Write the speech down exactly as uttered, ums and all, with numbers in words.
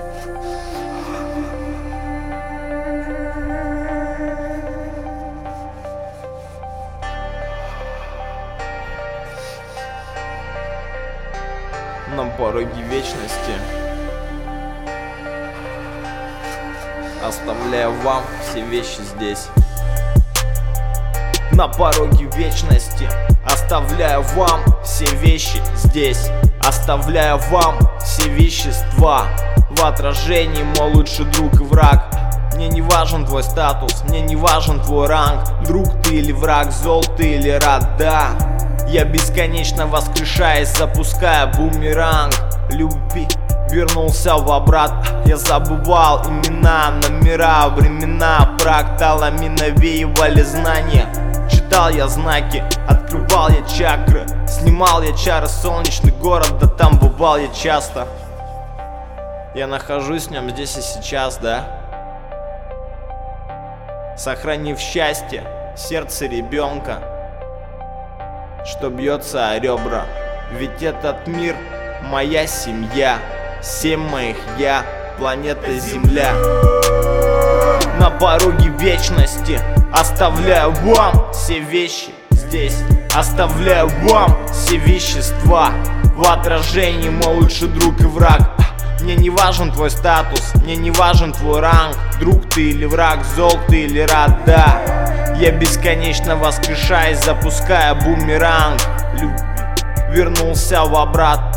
На пороге вечности оставляю вам все вещи здесь. На пороге вечности оставляю вам все вещи здесь. Оставляю вам все вещества в отражении мой лучший друг и враг. Мне не важен твой статус, мне не важен твой ранг. Друг ты или враг, зол ты или рад, да. Я бесконечно воскрешаясь, запуская бумеранг любви, вернулся в обрат. Я забывал имена, номера, времена, фракталами навеивали знания. Читал я знаки, открывал я чакры, снимал я чары, солнечный город, да там бывал я часто. Я нахожусь в нем здесь и сейчас, да. Сохранив счастье, сердце ребенка, что бьется о ребра. Ведь этот мир моя семья, семь моих я, планета Земля. На пороге вечности оставляю вам все вещи здесь. Оставляю вам все вещества в отражении мой лучший друг и враг. Мне не важен твой статус, мне не важен твой ранг. Друг ты или враг, зол ты или рад, да. Я бесконечно воскрешаясь, запуская бумеранг любви, вернулся в обрат.